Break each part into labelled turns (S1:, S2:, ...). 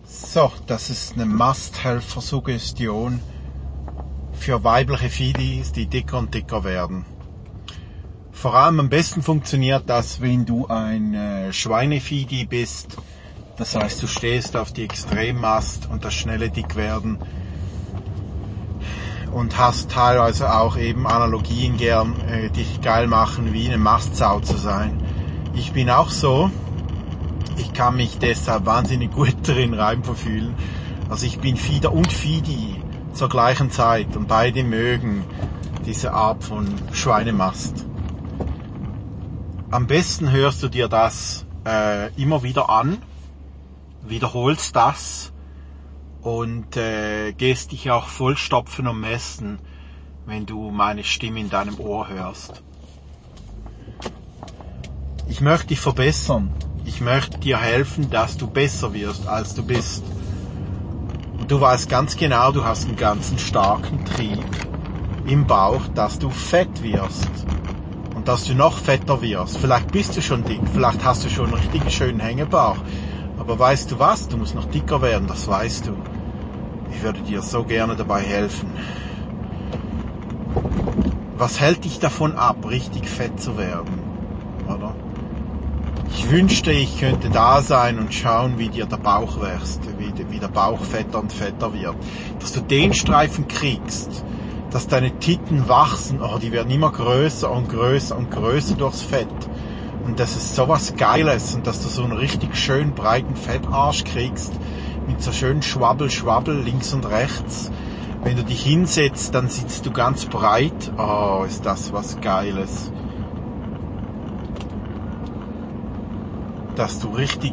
S1: So, das ist eine Masthelfer-Suggestion für weibliche Feedies, die dicker und dicker werden. Vor allem am besten funktioniert das, wenn du ein Schweinefeedie bist. Das heißt, du stehst auf die Extremmast und das schnelle Dickwerden und hast teilweise auch eben Analogien gern, dich geil machen, wie eine Mastsau zu sein. Ich bin auch so. Ich kann mich deshalb wahnsinnig gut darin reinverfühlen. Also ich bin Feeder und Feedie zur gleichen Zeit und beide mögen diese Art von Schweinemast. Am besten hörst du dir das immer wieder an, wiederholst das und gehst dich auch vollstopfen und messen, wenn du meine Stimme in deinem Ohr hörst. Ich möchte dich verbessern. Ich möchte dir helfen, dass du besser wirst, als du bist. Und du weißt ganz genau, du hast einen ganzen starken Trieb im Bauch, dass du fett wirst. Und dass du noch fetter wirst. Vielleicht bist du schon dick, vielleicht hast du schon einen richtig schönen Hängebauch. Aber weißt du was? Du musst noch dicker werden, das weißt du. Ich würde dir so gerne dabei helfen. Was hält dich davon ab, richtig fett zu werden? Oder? Ich wünschte, ich könnte da sein und schauen, wie dir der Bauch wächst, wie der Bauch fetter und fetter wird. Dass du den Streifen kriegst, dass deine Titten wachsen, die werden immer größer und größer und größer durchs Fett. Und das ist sowas Geiles und dass du so einen richtig schön breiten Fettarsch kriegst, mit so schönen Schwabbel links und rechts. Wenn du dich hinsetzt, dann sitzt du ganz breit. Oh, ist das was Geiles. Dass du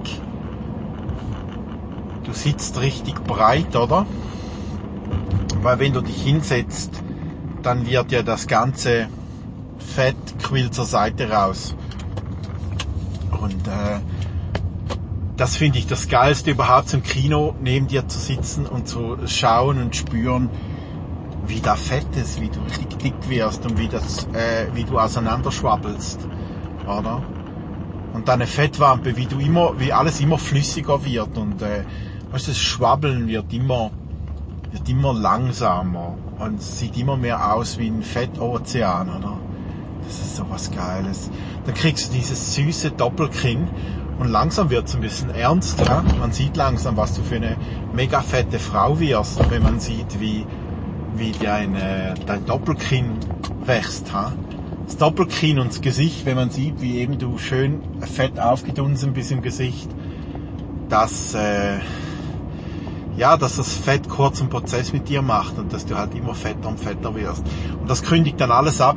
S1: sitzt richtig breit, oder? Weil wenn du dich hinsetzt, dann wird ja das ganze Fett quillt zur Seite raus. Und das finde ich das Geilste überhaupt, zum Kino neben dir zu sitzen und zu schauen und spüren, wie da Fett ist, wie du richtig dick wirst und wie du auseinanderschwabbelst, oder? Und deine Fettwampe, wie alles immer flüssiger wird und das Schwabbeln wird immer langsamer und sieht immer mehr aus wie ein Fettozean, oder? Das ist so was Geiles. Da kriegst du dieses süße Doppelkinn und langsam wird es ein bisschen ernst. Ja? Man sieht langsam, was du für eine mega fette Frau wirst, wenn man sieht, wie dein Doppelkinn wächst. Ha? Das Doppelkinn und das Gesicht, wenn man sieht, wie eben du schön fett aufgedunsen bist im Gesicht, dass das Fett kurzen Prozess mit dir macht und dass du halt immer fetter und fetter wirst. Und das kündigt dann alles an,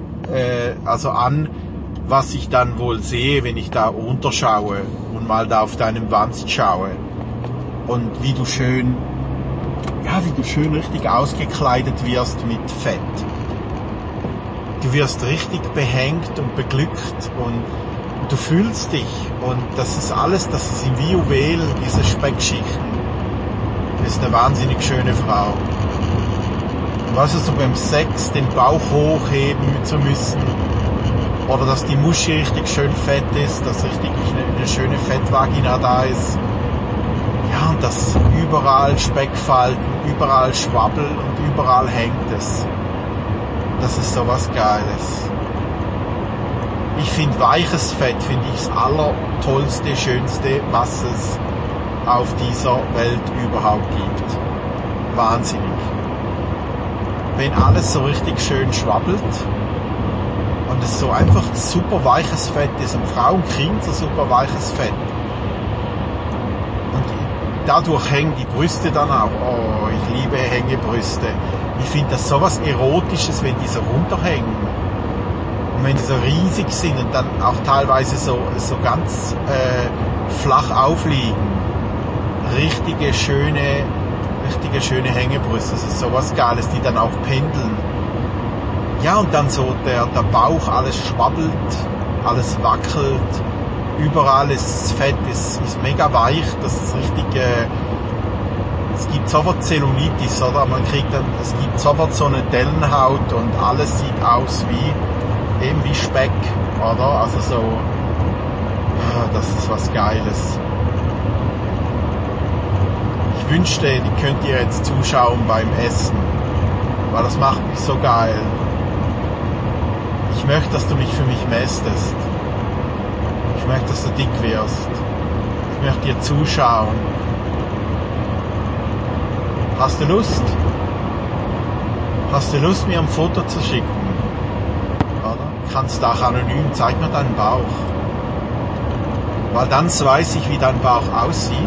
S1: was ich dann wohl sehe, wenn ich da runterschaue und mal da auf deinem Wanst schaue. Und wie du schön richtig ausgekleidet wirst mit Fett. Du wirst richtig behängt und beglückt und du fühlst dich und das ist wie Juwelen, diese Speckschichten. Das ist eine wahnsinnig schöne Frau. Und weißt du, so beim Sex den Bauch hochheben zu müssen oder dass die Muschi richtig schön fett ist, dass richtig eine schöne Fettvagina da ist. Ja, und dass überall Speckfalten, überall schwabbelt und überall hängt es. Das ist sowas Geiles. Ich finde weiches Fett, das allertollste, schönste, was es auf dieser Welt überhaupt gibt. Wahnsinnig. Wenn alles so richtig schön schwabbelt und es so einfach super weiches Fett ist und Frauen kriegen so super weiches Fett. Und dadurch hängen die Brüste dann auch. Oh, ich liebe Hängebrüste. Ich finde das sowas Erotisches, wenn die so runterhängen. Und wenn die so riesig sind und dann auch teilweise so ganz flach aufliegen. Richtige schöne Hängebrüste. Das ist sowas Geiles, die dann auch pendeln. Ja, und dann so der Bauch, alles schwabbelt, alles wackelt. Überall ist das Fett, ist mega weich. Das ist richtig... Es gibt sofort Zellulitis, oder? Es gibt sofort so eine Dellenhaut und alles sieht aus wie Speck, oder? Also so, das ist was Geiles. Ich wünschte, ich könnte dir jetzt zuschauen beim Essen, weil das macht mich so geil. Ich möchte, dass du mich für mich mästest. Ich möchte, dass du dick wirst. Ich möchte dir zuschauen. Hast du Lust? Hast du Lust, mir ein Foto zu schicken? Oder? Kannst auch anonym, zeig mir deinen Bauch. Weil dann weiß ich, wie dein Bauch aussieht.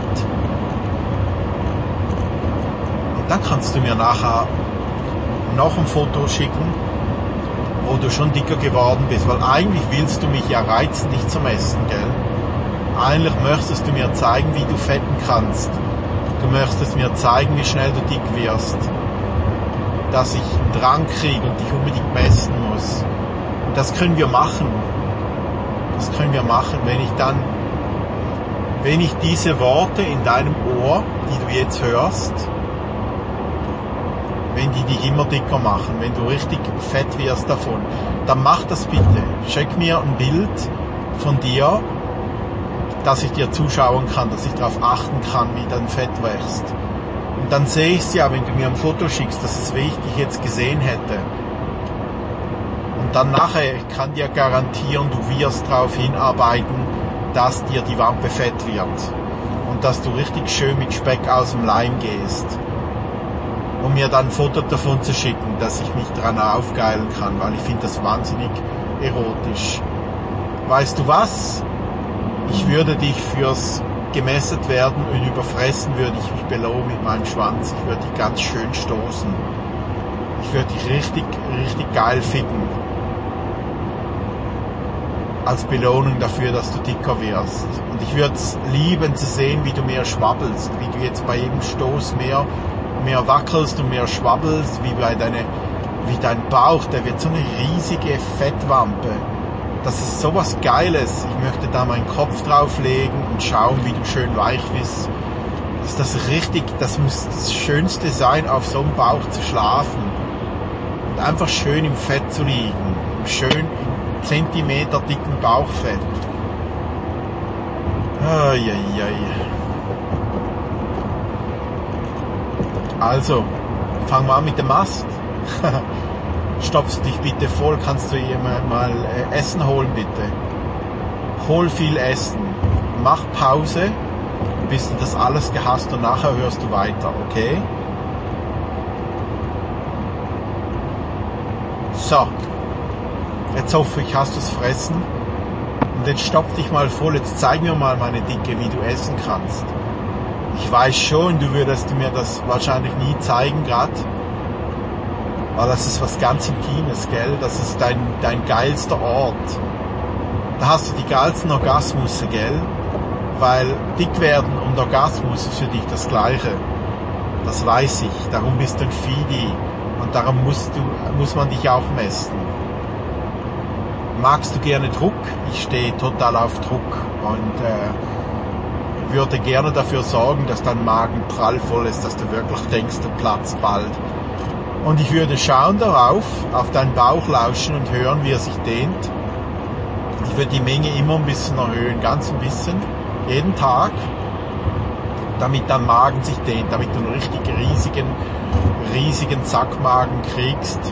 S1: Und dann kannst du mir nachher noch ein Foto schicken, wo du schon dicker geworden bist. Weil eigentlich willst du mich ja reizen, dich zum Essen, gell? Eigentlich möchtest du mir zeigen, wie du fetten kannst. Du möchtest mir zeigen, wie schnell du dick wirst. Dass ich einen Drang kriege und dich unbedingt messen muss. Und das können wir machen. Das können wir machen, wenn ich diese Worte in deinem Ohr, die du jetzt hörst, wenn die dich immer dicker machen, wenn du richtig fett wirst davon, dann mach das bitte. Schick mir ein Bild von dir, dass ich dir zuschauen kann, dass ich darauf achten kann, wie dein Fett wächst. Und dann sehe ich es ja, wenn du mir ein Foto schickst, dass es wie ich dich jetzt gesehen hätte. Und dann nachher, ich kann dir garantieren, du wirst darauf hinarbeiten, dass dir die Wampe fett wird. Und dass du richtig schön mit Speck aus dem Leim gehst. Um mir dann ein Foto davon zu schicken, dass ich mich daran aufgeilen kann, weil ich finde das wahnsinnig erotisch. Weißt du was? Ich würde dich fürs gemästet werden und überfressen würde ich mich belohnen mit meinem Schwanz. Ich würde dich ganz schön stoßen. Ich würde dich richtig, richtig geil ficken. Als Belohnung dafür, dass du dicker wirst. Und ich würde es lieben zu sehen, wie du mehr schwabbelst, wie du jetzt bei jedem Stoß mehr wackelst und mehr schwabbelst, wie dein Bauch, der wird so eine riesige Fettwampe. Das ist sowas Geiles. Ich möchte da meinen Kopf drauflegen und schauen, wie du schön weich bist. Das muss das Schönste sein, auf so einem Bauch zu schlafen. Und einfach schön im Fett zu liegen. Schön im Zentimeter dicken Bauchfett. Also, fangen wir an mit dem Mast. Stopfst dich bitte voll, kannst du hier mal Essen holen, bitte. Hol viel Essen. Mach Pause, bis du das alles gehasst und nachher hörst du weiter, okay? So. Jetzt hoffe ich, hast du es fressen. Und jetzt stopf dich mal voll. Jetzt zeig mir mal, meine Dicke, wie du essen kannst. Ich weiß schon, du würdest mir das wahrscheinlich nie zeigen, grad. Aber das ist was ganz Intimes, gell? Das ist dein geilster Ort. Da hast du die geilsten Orgasmusse, gell? Weil dick werden und Orgasmus ist für dich das Gleiche. Das weiß ich. Darum bist du ein Fidi. Und darum muss man dich auch messen. Magst du gerne Druck? Ich stehe total auf Druck. Und würde gerne dafür sorgen, dass dein Magen prallvoll ist, dass du wirklich denkst, du platzt bald. Und ich würde schauen darauf, auf deinen Bauch lauschen und hören, wie er sich dehnt. Ich würde die Menge immer ein bisschen erhöhen, ganz ein bisschen, jeden Tag, damit dein Magen sich dehnt, damit du einen richtig riesigen Sackmagen kriegst,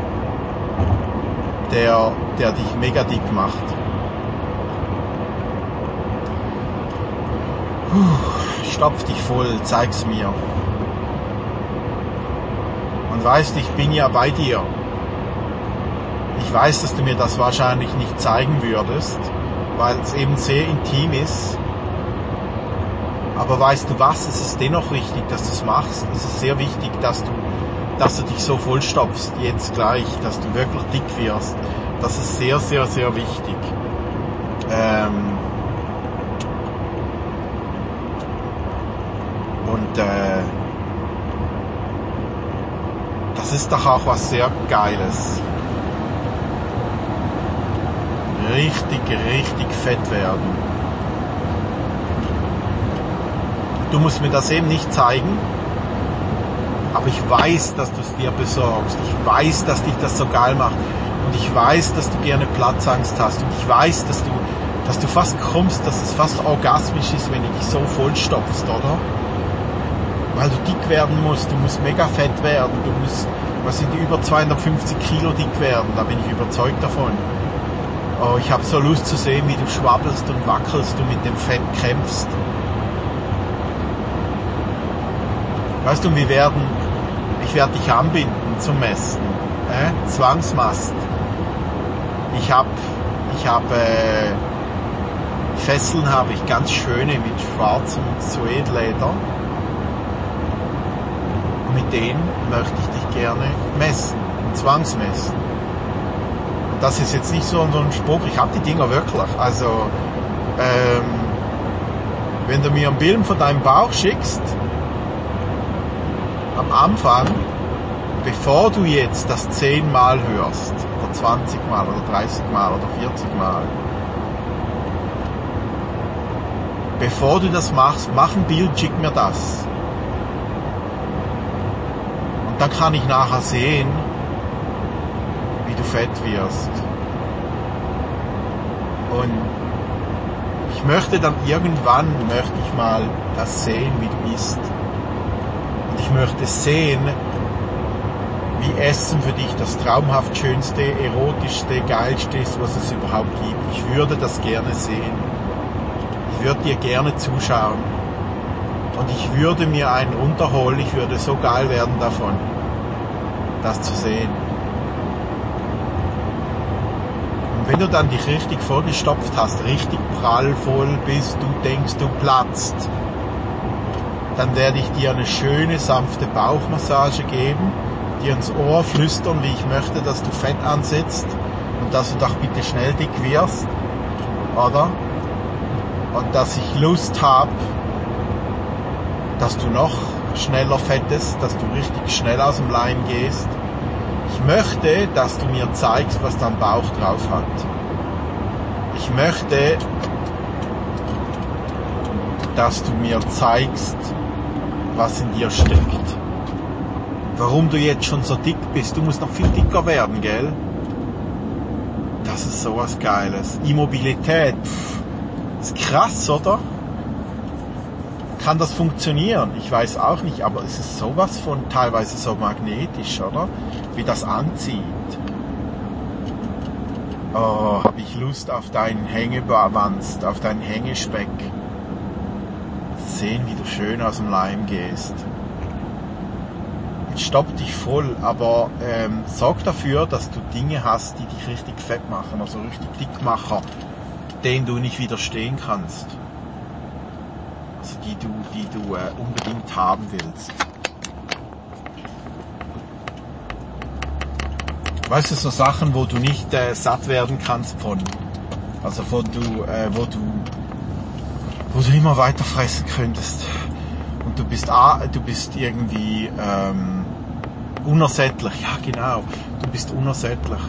S1: der dich mega dick macht. Stopf dich voll, zeig's mir. Und weißt, ich bin ja bei dir. Ich weiß, dass du mir das wahrscheinlich nicht zeigen würdest, weil es eben sehr intim ist. Aber weißt du was, es ist dennoch wichtig, dass du es machst. Es ist sehr wichtig, dass du dich so vollstopfst, jetzt gleich, dass du wirklich dick wirst. Das ist sehr, sehr, sehr wichtig. Das ist doch auch was sehr Geiles. Richtig, richtig fett werden. Du musst mir das eben nicht zeigen, aber ich weiß, dass du es dir besorgst. Ich weiß, dass dich das so geil macht. Und ich weiß, dass du gerne Platzangst hast. Und ich weiß, dass du fast kommst, dass es fast orgasmisch ist, wenn du dich so vollstopfst, oder? weil du dick werden musst, du musst mega fett werden, du musst, was sind die, über 250 Kilo dick werden, da bin ich überzeugt davon. Oh, ich habe so Lust zu sehen, wie du schwabbelst und wackelst, du mit dem Fett kämpfst. Weißt du, ich werde dich anbinden zum Messen, Zwangsmast. Ich habe Fesseln habe ich ganz schöne mit schwarzem Suedleder. Und mit denen möchte ich dich gerne messen, zwangsmessen. Und das ist jetzt nicht so ein Spruch, ich habe die Dinger wirklich. Also, wenn du mir ein Bild von deinem Bauch schickst, am Anfang, bevor du jetzt das 10 Mal hörst, oder 20 Mal, oder 30 Mal, oder 40 Mal, bevor du das machst, mach ein Bild, schick mir das. Und dann kann ich nachher sehen, wie du fett wirst. Und ich möchte dann irgendwann, mal das sehen, wie du isst. Und ich möchte sehen, wie Essen für dich das traumhaft schönste, erotischste, geilste ist, was es überhaupt gibt. Ich würde das gerne sehen. Ich würde dir gerne zuschauen. Und ich würde mir einen runterholen, ich würde so geil werden davon, das zu sehen. Und wenn du dann dich richtig vollgestopft hast, richtig prallvoll bist, du denkst, du platzt, dann werde ich dir eine schöne, sanfte Bauchmassage geben, dir ins Ohr flüstern, wie ich möchte, dass du Fett ansetzt und dass du doch bitte schnell dick wirst, oder? Und dass ich Lust habe, dass du noch schneller fettest, dass du richtig schnell aus dem Leim gehst. Ich möchte, dass du mir zeigst, was dein Bauch drauf hat. Ich möchte, dass du mir zeigst, was in dir steckt. Warum du jetzt schon so dick bist. Du musst noch viel dicker werden, gell? Das ist sowas Geiles. Immobilität. Ist krass, oder? Kann das funktionieren? Ich weiß auch nicht, aber es ist sowas von teilweise so magnetisch, oder? Wie das anzieht. Oh, habe ich Lust auf deinen Hängewanst, auf deinen Hängespeck. Sehen, wie du schön aus dem Leim gehst. Jetzt stopp dich voll, aber sorg dafür, dass du Dinge hast, die dich richtig fett machen, also richtig dick machen, denen du nicht widerstehen kannst. Also die du unbedingt haben willst. Weißt du, so Sachen, wo du nicht satt werden kannst von. Also wo du immer weiter fressen könntest. Und du bist irgendwie unersättlich. Ja, genau. Du bist unersättlich.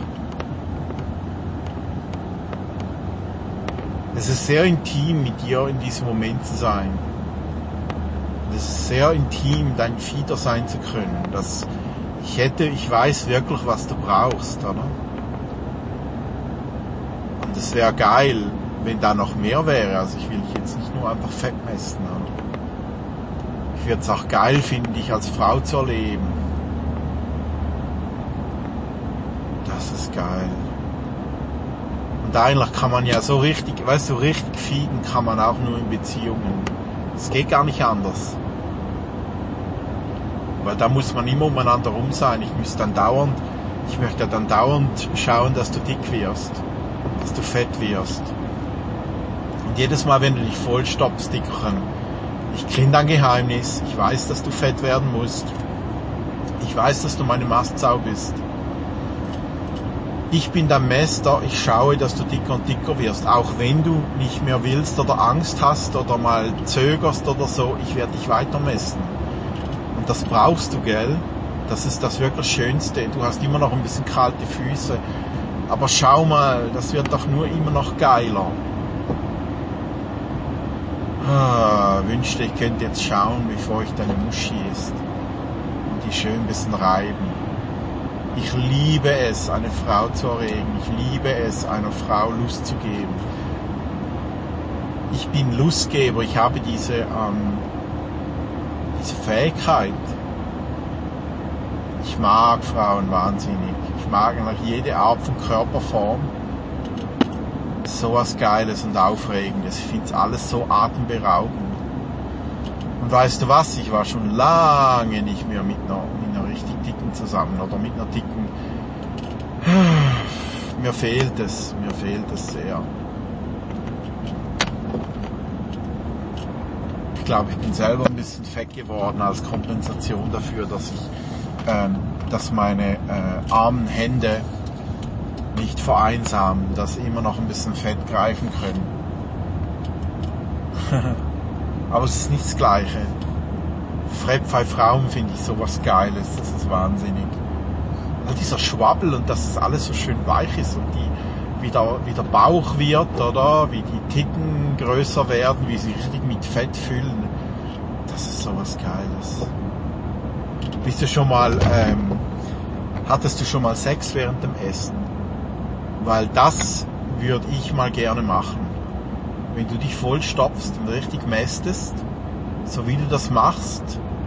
S1: Es ist sehr intim, mit dir in diesem Moment zu sein. Es ist sehr intim, dein Fieder sein zu können. Ich weiß wirklich, was du brauchst, oder? Und es wäre geil, wenn da noch mehr wäre. Also ich will dich jetzt nicht nur einfach fett messen, oder? Ich würde es auch geil finden, dich als Frau zu erleben. Das ist geil. Und eigentlich kann man ja so richtig, weißt du, richtig feeden kann man auch nur in Beziehungen. Es geht gar nicht anders. Weil da muss man immer umeinander rum sein. Ich möchte dann dauernd schauen, dass du dick wirst. Dass du fett wirst. Und jedes Mal, wenn du dich vollstopfst, Dickerchen, ich kenne dein Geheimnis. Ich weiß, dass du fett werden musst. Ich weiß, dass du meine Mastsau bist. Ich bin dein Meister, ich schaue, dass du dicker und dicker wirst. Auch wenn du nicht mehr willst oder Angst hast oder mal zögerst oder so, ich werde dich weiter messen. Und das brauchst du, gell? Das ist das wirklich Schönste. Du hast immer noch ein bisschen kalte Füße. Aber schau mal, das wird doch nur immer noch geiler. Wünschte, ich könnte jetzt schauen, wie feucht deine Muschi ist. Und die schön ein bisschen reiben. Ich liebe es, eine Frau zu erregen. Ich liebe es, einer Frau Lust zu geben. Ich bin Lustgeber. Ich habe diese diese Fähigkeit. Ich mag Frauen wahnsinnig. Ich mag eigentlich jede Art von Körperform. So was Geiles und Aufregendes. Ich finde es alles so atemberaubend. Und weißt du was? Ich war schon lange nicht mehr mit einer richtig dicken zusammen oder mit einer dicken. Mir fehlt es sehr. Ich glaube, ich bin selber ein bisschen fett geworden als Kompensation dafür, dass meine armen Hände nicht vereinsamen, dass sie immer noch ein bisschen Fett greifen können. Aber es ist nicht das Gleiche. Bei Frauen finde ich sowas Geiles, das ist wahnsinnig. Und dieser Schwabbel und dass es alles so schön weich ist und wie der Bauch wird, oder wie die Titten größer werden, wie sie richtig mit Fett füllen, das ist sowas Geiles. Hattest du schon mal Sex während dem Essen? Weil das würde ich mal gerne machen. Wenn du dich vollstopfst und richtig mästest, so wie du das machst,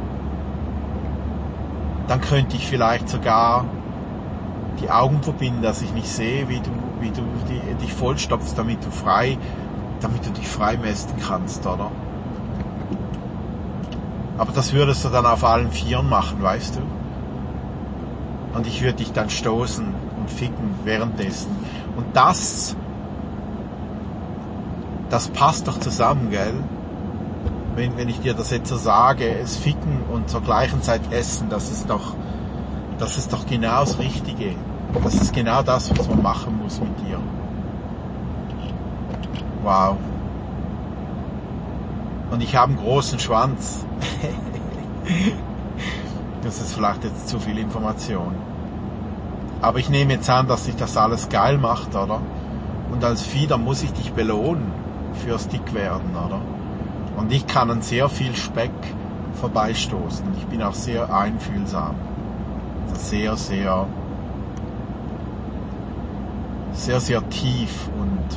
S1: dann könnte ich vielleicht sogar die Augen verbinden, dass ich nicht sehe, wie du dich vollstopfst, damit du dich frei mästen kannst, oder? Aber das würdest du dann auf allen Vieren machen, weißt du? Und ich würde dich dann stoßen und ficken währenddessen. Und das passt doch zusammen, gell? Wenn ich dir das jetzt so sage, es ficken und zur gleichen Zeit essen, das ist doch genau das Richtige. Das ist genau das, was man machen muss mit dir. Wow. Und ich habe einen großen Schwanz. Das ist vielleicht jetzt zu viel Information. Aber ich nehme jetzt an, dass sich das alles geil macht, oder? Und als Fieder muss ich dich belohnen fürs Dickwerden, oder? Und ich kann an sehr viel Speck vorbeistoßen. Ich bin auch sehr einfühlsam. Sehr, sehr, sehr, sehr tief und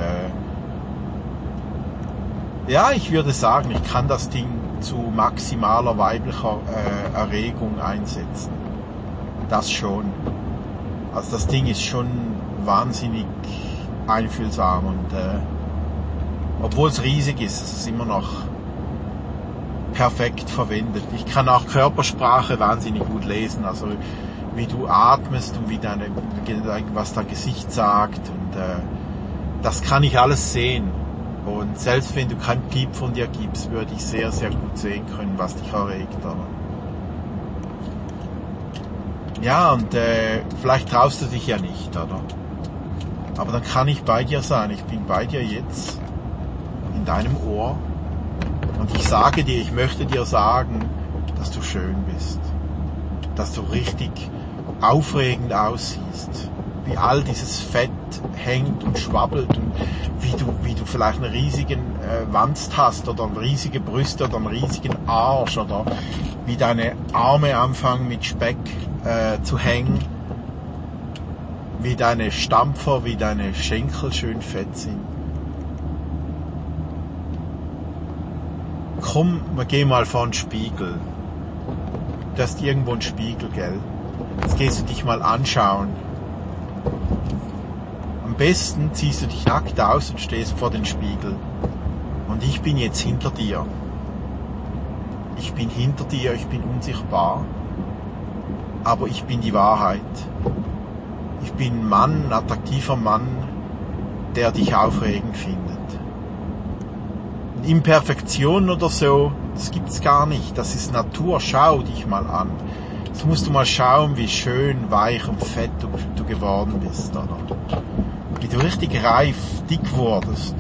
S1: ja, ich würde sagen, ich kann das Ding zu maximaler weiblicher Erregung einsetzen. Das schon. Also das Ding ist schon wahnsinnig einfühlsam und obwohl es riesig ist, ist es immer noch perfekt verwendet. Ich kann auch Körpersprache wahnsinnig gut lesen, also wie du atmest und was dein Gesicht sagt und das kann ich alles sehen. Und selbst wenn du kein Piep von dir gibst, würde ich sehr, sehr gut sehen können, was dich erregt. Aber ja, und vielleicht traust du dich ja nicht, oder? Aber dann kann ich bei dir sein. Ich bin bei dir jetzt in deinem Ohr und ich sage dir, ich möchte dir sagen, dass du schön bist, dass du richtig aufregend aussiehst, wie all dieses Fett hängt und schwabbelt und wie du vielleicht einen riesigen Wanst hast oder riesige Brüste oder einen riesigen Arsch oder wie deine Arme anfangen mit Speck zu hängen, wie deine Stampfer, wie deine Schenkel schön fett sind. Komm, wir gehen mal vor den Spiegel. Du hast irgendwo einen Spiegel, gell? Jetzt gehst du dich mal anschauen. Am besten ziehst du dich nackt aus und stehst vor den Spiegel. Und ich bin jetzt hinter dir. Ich bin hinter dir, ich bin unsichtbar. Aber ich bin die Wahrheit. Ich bin ein Mann, ein attraktiver Mann, der dich aufregend findet. Und Imperfektion oder so, das gibt's gar nicht. Das ist Natur. Schau dich mal an. Jetzt musst du mal schauen, wie schön, weich und fett du geworden bist, oder? Wie du richtig reif, dick wurdest.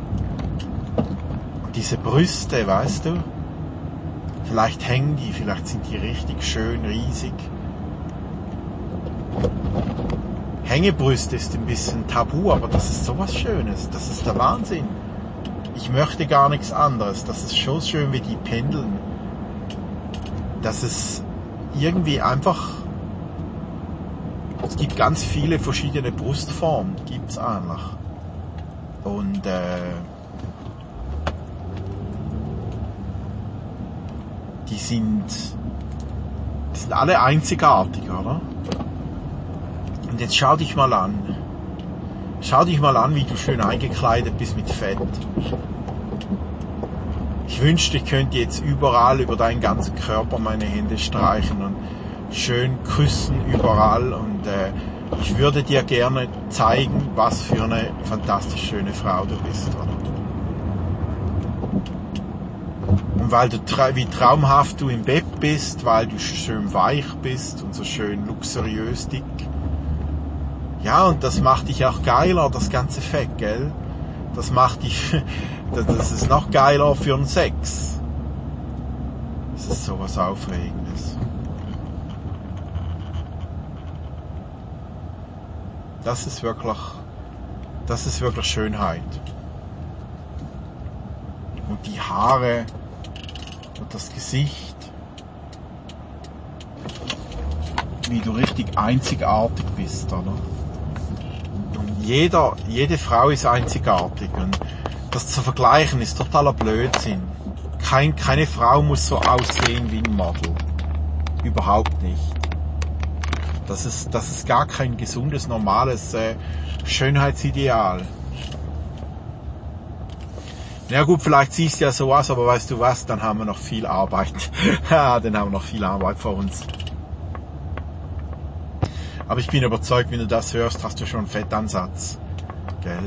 S1: Und diese Brüste, weißt du? Vielleicht hängen die, vielleicht sind die richtig schön, riesig. Hängebrüste ist ein bisschen tabu, aber das ist sowas Schönes. Das ist der Wahnsinn. Ich möchte gar nichts anderes. Das ist schon schön, wie die pendeln. Das ist irgendwie einfach. Es gibt ganz viele verschiedene Brustformen, gibt's eigentlich. Und die sind alle einzigartig, oder? Und jetzt schau dich mal an. Schau dich mal an, wie du schön eingekleidet bist mit Fett. Ich wünschte, ich könnte jetzt überall über deinen ganzen Körper meine Hände streichen und schön küssen überall. Und ich würde dir gerne zeigen, was für eine fantastisch schöne Frau du bist, oder? Und weil du wie traumhaft du im Bett bist, weil du schön weich bist und so schön luxuriös dick. Ja, und das macht dich auch geiler, das ganze Fett, gell? Das macht dich, das ist noch geiler für den Sex. Das ist sowas Aufregendes. Das ist wirklich Schönheit. Und die Haare und das Gesicht, wie du richtig einzigartig bist, oder? Und jede Frau ist einzigartig und das zu vergleichen ist totaler Blödsinn. Keine Frau muss so aussehen wie ein Model. Überhaupt nicht. Das ist gar kein gesundes, normales Schönheitsideal. Ja gut, vielleicht siehst du ja so aus, aber weißt du was, dann haben wir noch viel Arbeit. Dann haben wir noch viel Arbeit vor uns. Aber ich bin überzeugt, wenn du das hörst, hast du schon einen Fettansatz. Gell?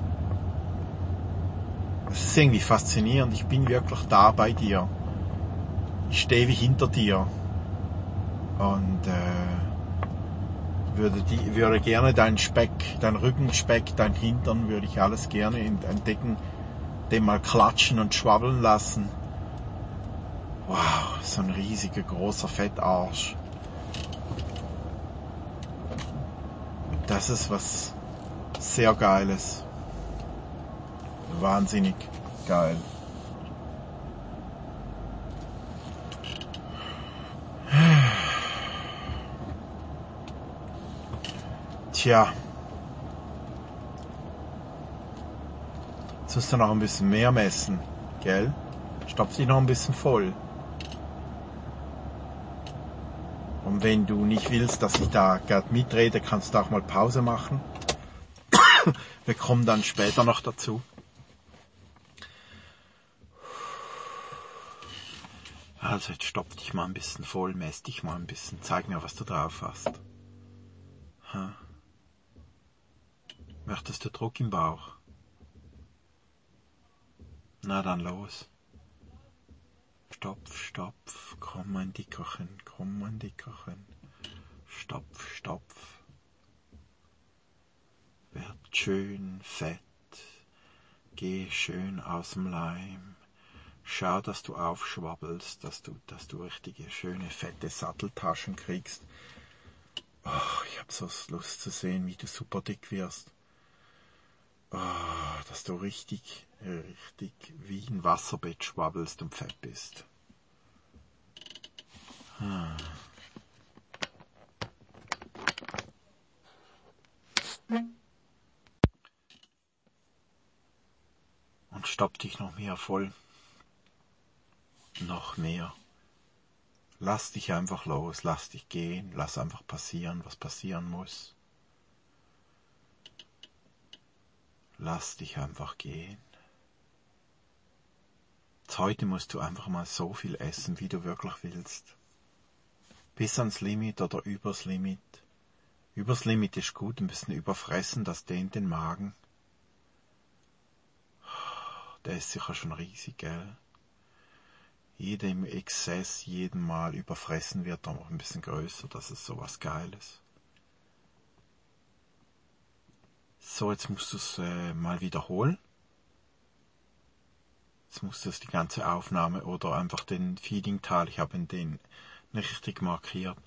S1: Das ist irgendwie faszinierend. Ich bin wirklich da bei dir. Ich stehe wie hinter dir. Und würde gerne deinen Speck, deinen Rückenspeck, dein Hintern, würde ich alles gerne entdecken, dem mal klatschen und schwabbeln lassen. Wow, so ein riesiger, großer Fettarsch. Das ist was sehr Geiles. Wahnsinnig geil. Tja. Jetzt musst du noch ein bisschen mehr messen, gell? Stopf dich noch ein bisschen voll. Und wenn du nicht willst, dass ich da gerade mitrede, kannst du auch mal Pause machen. Wir kommen dann später noch dazu. Also jetzt stopf dich mal ein bisschen voll, mess dich mal ein bisschen, zeig mir, was du drauf hast. Möchtest du Druck im Bauch? Na dann los. Stopf, stopf, komm mein Dickerchen, komm mein Dickerchen. Stopf, stopf. Werd schön fett. Geh schön aus dem Leim. Schau, dass du aufschwabbelst, dass du richtige, schöne, fette Satteltaschen kriegst. Oh, ich hab so Lust zu sehen, wie du super dick wirst. Oh, dass du richtig wie ein Wasserbett schwabbelst und fett bist. Und stopp dich noch mehr voll. Noch mehr. Lass dich einfach los, lass dich gehen, lass einfach passieren, was passieren muss. Lass dich einfach gehen. Heute musst du einfach mal so viel essen, wie du wirklich willst. Bis ans Limit oder übers Limit. Übers Limit ist gut, ein bisschen überfressen, das dehnt den Magen. Der ist sicher schon riesig, gell? Jedem Exzess, jedem Mal überfressen wird er noch ein bisschen größer, das ist sowas Geiles. So, jetzt musst du es mal wiederholen. Jetzt musst du es die ganze Aufnahme oder einfach den Feeding-Teil, ich habe den nicht richtig markiert,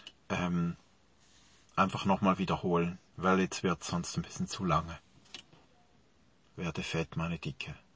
S1: einfach nochmal wiederholen, weil jetzt wird es sonst ein bisschen zu lange. Werde fett, meine Dicke.